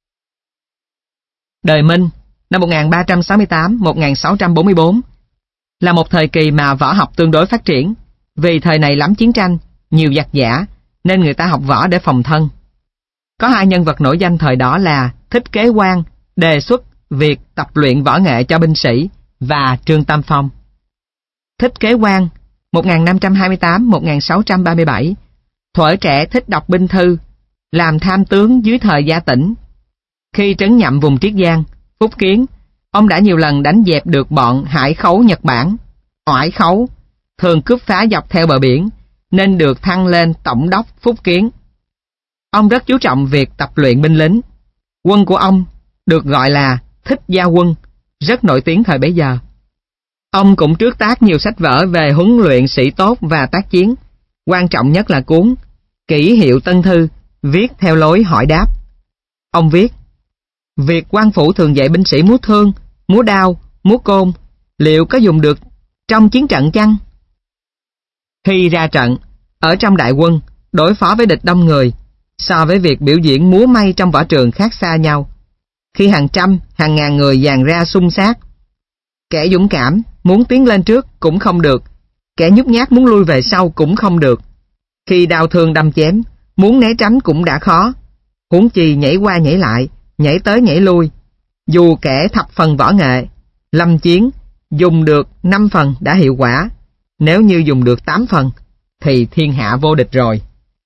Đời Minh, năm một nghìn ba trăm sáu mươi tám đến một nghìn sáu trăm bốn mươi tư, là một thời kỳ mà võ học tương đối phát triển. Vì thời này lắm chiến tranh, nhiều giặc giả, nên người ta học võ để phòng thân. Có hai nhân vật nổi danh thời đó là Thích Kế Quang, đề xuất việc tập luyện võ nghệ cho binh sĩ, và Trương Tam Phong. Thích Kế Quang, một nghìn năm trăm hai mươi tám đến một nghìn sáu trăm ba mươi bảy, thuở trẻ thích đọc binh thư, làm tham tướng dưới thời Gia Tĩnh. Khi trấn nhậm vùng Triết Giang, Phúc Kiến, ông đã nhiều lần đánh dẹp được bọn Hải Khấu Nhật Bản, Oải Khấu, thường cướp phá dọc theo bờ biển, nên được thăng lên tổng đốc Phúc Kiến. Ông rất chú trọng việc tập luyện binh lính. Quân của ông được gọi là Thích Gia Quân, rất nổi tiếng thời bấy giờ. Ông cũng trước tác nhiều sách vở về huấn luyện sĩ tốt và tác chiến, quan trọng nhất là cuốn Kỷ Hiệu Tân Thư, viết theo lối hỏi đáp. Ông viết: việc quan phủ thường dạy binh sĩ múa thương, múa đao, múa côn, liệu có dùng được trong chiến trận chăng? Khi ra trận, ở trong đại quân, đối phó với địch đông người, so với việc biểu diễn múa may trong võ trường khác xa nhau. Khi hàng trăm, hàng ngàn người dàn ra xung sát, kẻ dũng cảm muốn tiến lên trước cũng không được, kẻ nhút nhát muốn lui về sau cũng không được. Khi đao thương đâm chém, muốn né tránh cũng đã khó, huống chi nhảy qua nhảy lại, nhảy tới nhảy lui. Dù kẻ thập phần võ nghệ, lâm chiến dùng được năm phần đã hiệu quả, nếu như dùng được tám phần thì thiên hạ vô địch rồi.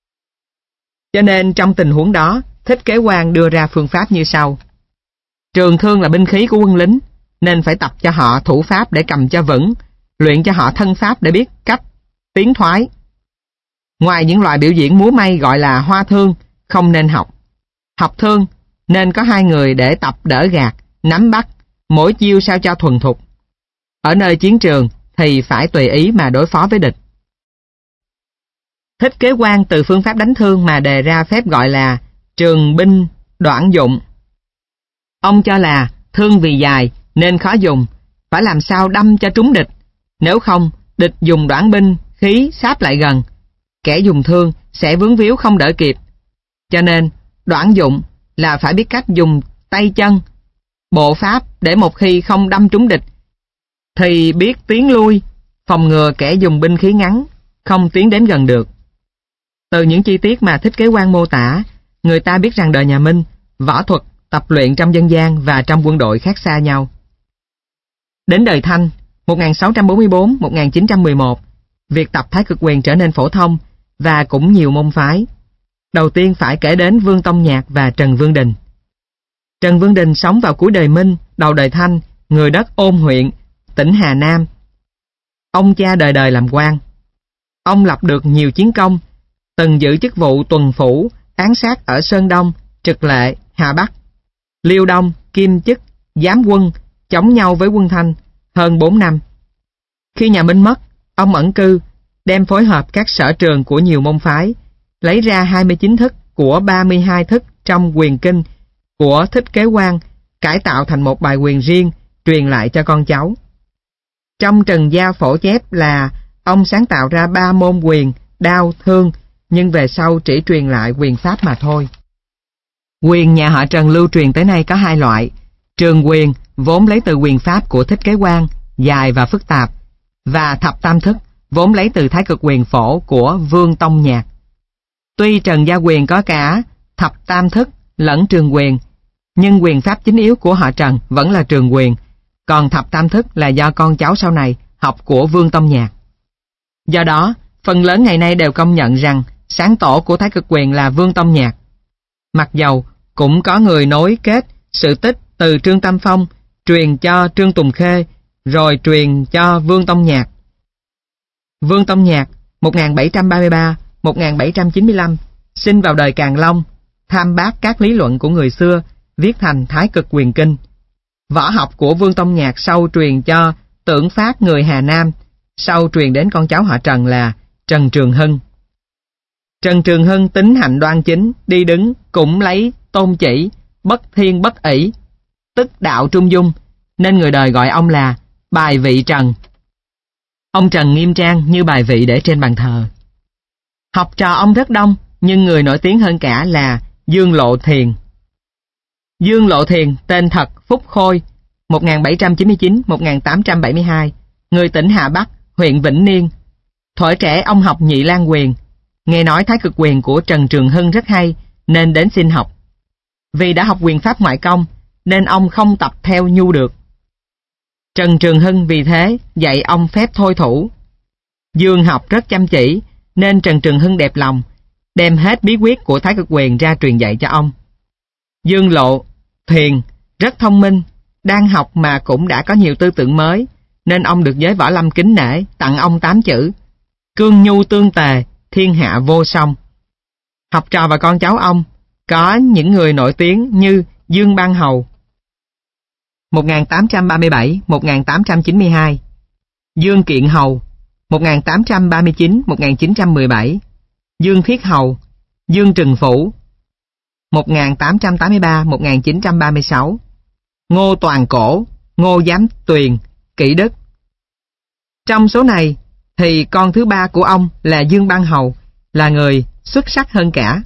Cho nên trong tình huống đó, Thích Kế Quang đưa ra phương pháp như sau. Trường thương là binh khí của quân lính, nên phải tập cho họ thủ pháp để cầm cho vững, luyện cho họ thân pháp để biết cách tiến thoái. Ngoài những loại biểu diễn múa may gọi là hoa thương, không nên học. Học thương nên có hai người để tập đỡ gạt, nắm bắt, mỗi chiêu sao cho thuần thục. Ở nơi chiến trường thì phải tùy ý mà đối phó với địch. Thích Kế Quang từ phương pháp đánh thương mà đề ra phép gọi là trường binh đoạn dụng. Ông cho là thương vì dài nên khó dùng, phải làm sao đâm cho trúng địch, nếu không địch dùng đoạn binh khí sáp lại gần, kẻ dùng thương sẽ vướng víu không đỡ kịp. Cho nên đoạn dụng là phải biết cách dùng tay chân, bộ pháp để một khi không đâm trúng địch thì biết tiến lui, phòng ngừa kẻ dùng binh khí ngắn không tiến đến gần được. Từ những chi tiết mà Thích Kế Quang mô tả, người ta biết rằng đời nhà Minh, võ thuật tập luyện trong dân gian và trong quân đội khác xa nhau. Đến đời Thanh, một nghìn sáu trăm bốn mươi tư đến một nghìn chín trăm mười một, việc tập Thái Cực Quyền trở nên phổ thông và cũng nhiều môn phái. Đầu tiên phải kể đến Vương Tông Nhạc và Trần Vương Đình. Trần Vương Đình sống vào cuối đời Minh, đầu đời Thanh, người đất Ôn huyện, tỉnh Hà Nam. Ông cha đời đời làm quan. Ông lập được nhiều chiến công, từng giữ chức vụ tuần phủ, án sát ở Sơn Đông, Trực Lệ, Hà Bắc, Liêu Đông, Kim Chức, giám quân, chống nhau với quân Thanh hơn bốn năm. Khi nhà Minh mất, ông ẩn cư, đem phối hợp các sở trường của nhiều môn phái, lấy ra hai mươi chín thức của ba mươi hai thức trong quyền kinh của Thích Kế Quang, cải tạo thành một bài quyền riêng, truyền lại cho con cháu. Trong Trần Gia Phổ chép là ông sáng tạo ra ba môn quyền, đao, thương, nhưng về sau chỉ truyền lại quyền pháp mà thôi. Quyền nhà họ Trần lưu truyền tới nay có hai loại: trường quyền vốn lấy từ quyền pháp của Thích Kế Quang, dài và phức tạp, và thập tam thức vốn lấy từ Thái Cực Quyền phổ của Vương Tông Nhạc. Tuy Trần Gia Quyền có cả thập tam thức lẫn trường quyền, nhưng quyền pháp chính yếu của họ Trần vẫn là trường quyền, còn thập tam thức là do con cháu sau này học của Vương Tông Nhạc. Do đó, phần lớn ngày nay đều công nhận rằng sáng tổ của Thái Cực Quyền là Vương Tông Nhạc. Mặc dầu cũng có người nối kết sự tích từ Trương Tam Phong truyền cho Trương Tùng Khê, rồi truyền cho Vương Tông Nhạc. Vương Tông Nhạc một nghìn bảy trăm ba mươi ba đến một nghìn bảy trăm chín mươi lăm sinh vào đời Càn Long, tham bác các lý luận của người xưa, viết thành Thái Cực Quyền Kinh. Võ học của Vương Tông Nhạc sau truyền cho Tưởng Phát người Hà Nam, sau truyền đến con cháu họ Trần là Trần Trường Hưng. Trần Trường Hưng tính hạnh đoan chính, đi đứng cũng lấy tôn chỉ, bất thiên bất ỷ, tức đạo trung dung, nên người đời gọi ông là Bài Vị Trần. Ông Trần nghiêm trang như bài vị để trên bàn thờ. Học trò ông rất đông, nhưng người nổi tiếng hơn cả là Dương Lộ Thiền. Dương Lộ Thiền tên thật Phúc Khôi, một nghìn bảy trăm chín mươi chín đến một nghìn tám trăm bảy mươi hai, người tỉnh Hà Bắc, huyện Vĩnh Niên. Thuở trẻ ông học Nhị Lan Quyền, nghe nói Thái Cực Quyền của Trần Trường Hưng rất hay nên đến xin học. Vì đã học quyền pháp ngoại công nên ông không tập theo nhu được. Trần Trường Hưng vì thế dạy ông phép thôi thủ. Dương học rất chăm chỉ nên Trần Trường Hưng đẹp lòng, đem hết bí quyết của Thái Cực Quyền ra truyền dạy cho ông. Dương Lộ Thiền rất thông minh, đang học mà cũng đã có nhiều tư tưởng mới, nên ông được giới võ lâm kính nể, tặng ông tám chữ: cương nhu tương tề, thiên hạ vô song. Học trò và con cháu ông có những người nổi tiếng như Dương Ban Hầu một nghìn tám trăm ba mươi bảy đến một nghìn tám trăm chín mươi hai, Dương Kiện Hầu một nghìn tám trăm ba mươi chín đến một nghìn chín trăm mười bảy, Dương Thiết Hầu, Dương Trừng Phủ một nghìn tám trăm tám mươi ba đến một nghìn chín trăm ba mươi sáu, Ngô Toàn Cổ, Ngô Giám Tuyền, Kỷ Đức. Trong số này thì con thứ ba của ông là Dương Ban Hầu, là người xuất sắc hơn cả.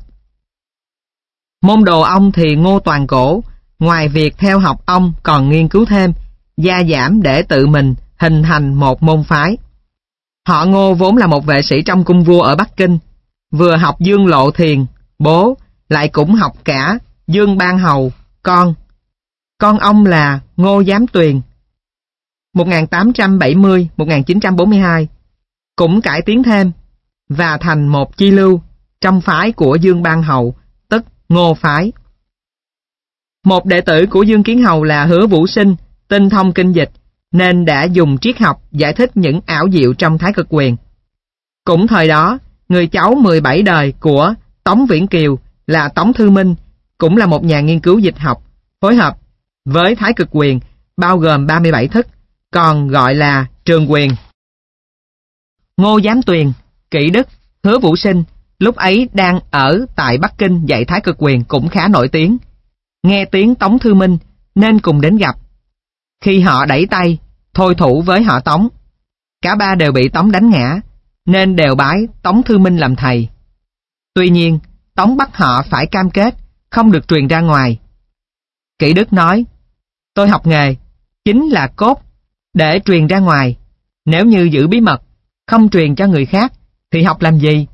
Môn đồ ông thì Ngô Toàn Cổ, ngoài việc theo học ông còn nghiên cứu thêm, gia giảm để tự mình hình thành một môn phái. Họ Ngô vốn là một vệ sĩ trong cung vua ở Bắc Kinh, vừa học Dương Lộ Thiền, bố, lại cũng học cả Dương Ban Hầu, con. Con ông là Ngô Giám Tuyền, một nghìn tám trăm bảy mươi đến một nghìn chín trăm bốn mươi hai, cũng cải tiến thêm và thành một chi lưu trong phái của Dương Ban Hầu, tức Ngô phái. Một đệ tử của Dương Kiến Hầu là Hứa Vũ Sinh, tinh thông kinh dịch, nên đã dùng triết học giải thích những ảo diệu trong Thái Cực Quyền. Cũng thời đó, người cháu mười bảy đời của Tống Viễn Kiều là Tống Thư Minh, cũng là một nhà nghiên cứu dịch học, phối hợp với Thái Cực Quyền, bao gồm ba mươi bảy thức, còn gọi là Trường Quyền. Ngô Giám Tuyền, Kỷ Đức, Hứa Vũ Sinh lúc ấy đang ở tại Bắc Kinh dạy Thái Cực Quyền cũng khá nổi tiếng. Nghe tiếng Tống Thư Minh nên cùng đến gặp. Khi họ đẩy tay, thôi thủ với họ Tống, cả ba đều bị Tống đánh ngã, nên đều bái Tống Thư Minh làm thầy. Tuy nhiên, Tống bắt họ phải cam kết không được truyền ra ngoài. Kỷ Đức nói, tôi học nghề, chính là cốt để truyền ra ngoài. Nếu như giữ bí mật, không truyền cho người khác, thì học làm gì?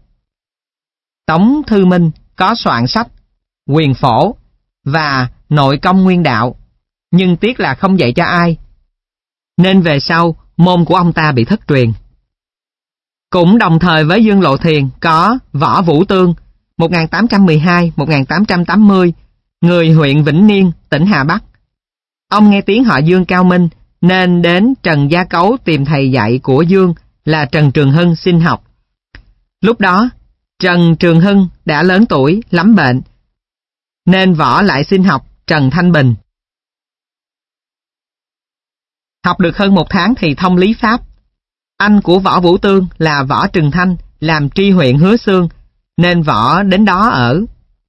Tống Thư Minh có soạn sách Quyền Phổ và Nội Công Nguyên Đạo, nhưng tiếc là không dạy cho ai, nên về sau môn của ông ta bị thất truyền. Cũng đồng thời với Dương Lộ Thiền có Võ Vũ Tương, một nghìn tám trăm mười hai đến một nghìn tám trăm tám mươi, người huyện Vĩnh Niên, tỉnh Hà Bắc. Ông nghe tiếng họ Dương cao minh, nên đến Trần Gia Cấu tìm thầy dạy của Dương là Trần Trường Hưng xin học. Lúc đó, Trần Trường Hưng đã lớn tuổi, lắm bệnh, nên Võ lại xin học Trần Thanh Bình. Học được hơn một tháng thì thông lý pháp. Anh của Võ Vũ Tương là Võ Trừng Thanh, làm tri huyện Hứa Xương, nên Võ đến đó ở.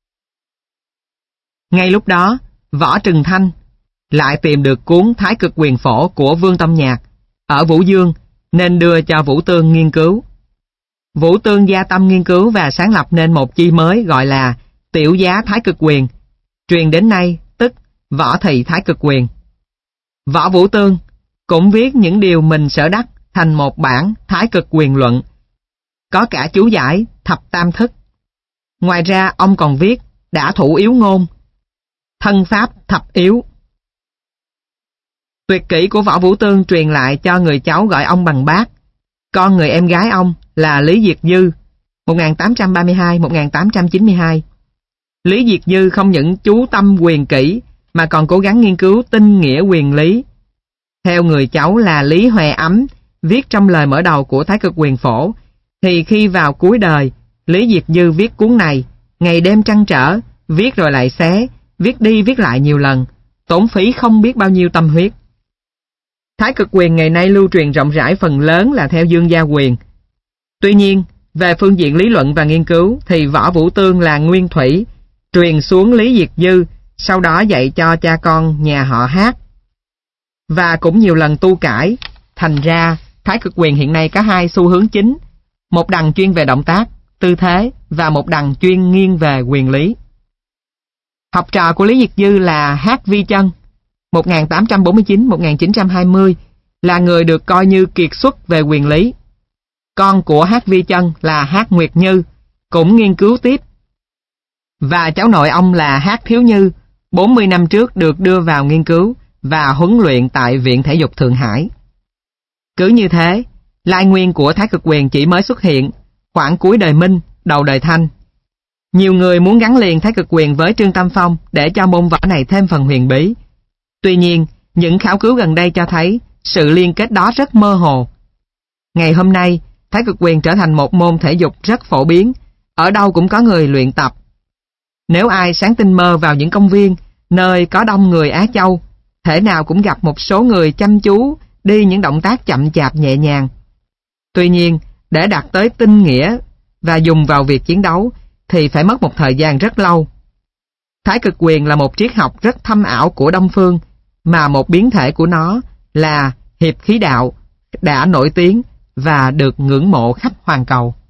Ngay lúc đó, Võ Trừng Thanh lại tìm được cuốn Thái Cực Quyền Phổ của Vương Tông Nhạc ở Vũ Dương, nên đưa cho Vũ Tương nghiên cứu. Vũ Tương gia tâm nghiên cứu và sáng lập nên một chi mới gọi là Tiểu Giá Thái Cực Quyền, truyền đến nay tức Võ Thị Thái Cực Quyền. Võ Vũ Tương cũng viết những điều mình sở đắc thành một bản Thái Cực Quyền Luận, có cả chú giải thập tam thức. Ngoài ra ông còn viết Đả Thủ Yếu Ngôn, Thân Pháp Thập Yếu. Tuyệt kỹ của Võ Vũ Tương truyền lại cho người cháu gọi ông bằng bác. Con người em gái ông là Lý Diệt Dư, một nghìn tám trăm ba mươi hai đến một nghìn tám trăm chín mươi hai. Lý Diệt Dư không những chú tâm quyền kỹ mà còn cố gắng nghiên cứu tinh nghĩa quyền lý. Theo người cháu là Lý Hòe Ấm viết trong lời mở đầu của Thái Cực Quyền Phổ, thì khi vào cuối đời, Lý Diệt Dư viết cuốn này, ngày đêm trăn trở, viết rồi lại xé, viết đi viết lại nhiều lần, tốn phí không biết bao nhiêu tâm huyết. Thái Cực Quyền ngày nay lưu truyền rộng rãi phần lớn là theo Dương Gia Quyền. Tuy nhiên, về phương diện lý luận và nghiên cứu thì Võ Vũ Tương là nguyên thủy, truyền xuống Lý Diệt Dư, sau đó dạy cho cha con nhà họ Hát. Và cũng nhiều lần tu cải, thành ra Thái Cực Quyền hiện nay có hai xu hướng chính, một đằng chuyên về động tác, tư thế và một đằng chuyên nghiêng về quyền lý. Học trò của Lý Diệt Dư là Hát Vi Chân, một nghìn tám trăm bốn mươi chín đến một nghìn chín trăm hai mươi, là người được coi như kiệt xuất về quyền lý. Con của Hát Vi Chân là Hát Nguyệt Như, cũng nghiên cứu tiếp. Và cháu nội ông là Hát Thiếu Như, bốn mươi năm trước được đưa vào nghiên cứu và huấn luyện tại Viện Thể dục Thượng Hải. Cứ như thế, lai nguyên của Thái Cực Quyền chỉ mới xuất hiện khoảng cuối đời Minh, đầu đời Thanh. Nhiều người muốn gắn liền Thái Cực Quyền với Trương Tam Phong để cho môn võ này thêm phần huyền bí. Tuy nhiên, những khảo cứu gần đây cho thấy sự liên kết đó rất mơ hồ. Ngày hôm nay, Thái Cực Quyền trở thành một môn thể dục rất phổ biến, ở đâu cũng có người luyện tập. Nếu ai sáng tinh mơ vào những công viên, nơi có đông người Á Châu, thể nào cũng gặp một số người chăm chú đi những động tác chậm chạp nhẹ nhàng. Tuy nhiên, để đạt tới tinh nghĩa và dùng vào việc chiến đấu thì phải mất một thời gian rất lâu. Thái Cực Quyền là một triết học rất thâm ảo của Đông Phương, mà một biến thể của nó là hiệp khí đạo đã nổi tiếng và được ngưỡng mộ khắp hoàn cầu.